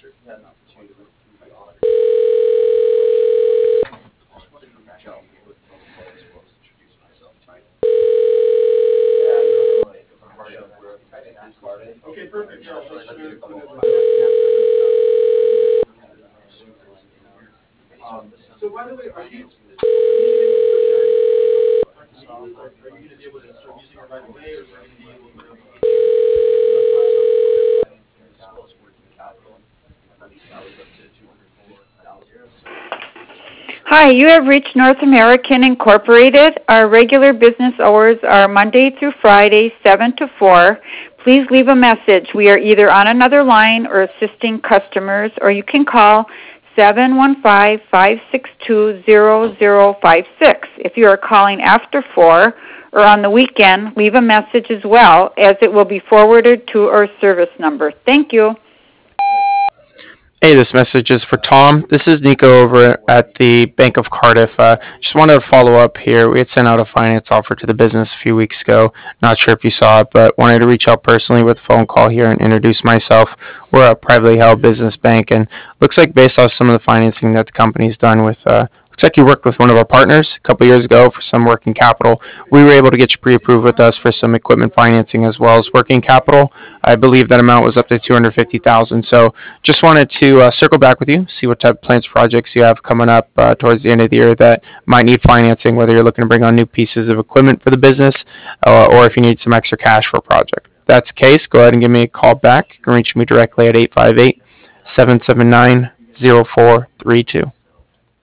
Hi, you have reached North American Incorporated. Our regular business hours are Monday through Friday, 7 to 4. Please leave a message. We are either on another line or assisting customers, or you can call 715-562-0056. If you are calling after 4 or on the weekend, leave a message as well, as it will be forwarded to our service number. Thank you. Hey, this message is for Tom. This is Nico over at the Bank of Cardiff. Just wanted to follow up here. We had sent out a finance offer to the business a few weeks ago. Not sure if you saw it, but wanted to reach out personally with a phone call here and introduce myself. We're a privately held business bank, and looks like based off some of the financing that the company's done with looks like you worked with one of our partners a couple years ago for some working capital. We were able to get you pre-approved with us for some equipment financing as well as working capital. I believe that amount was up to $250,000. So just wanted to circle back with you, see what type of plans, projects you have coming up towards the end of the year that might need financing, whether you're looking to bring on new pieces of equipment for the business or if you need some extra cash for a project. If that's the case, go ahead and give me a call back. You can reach me directly at 858-779-0432.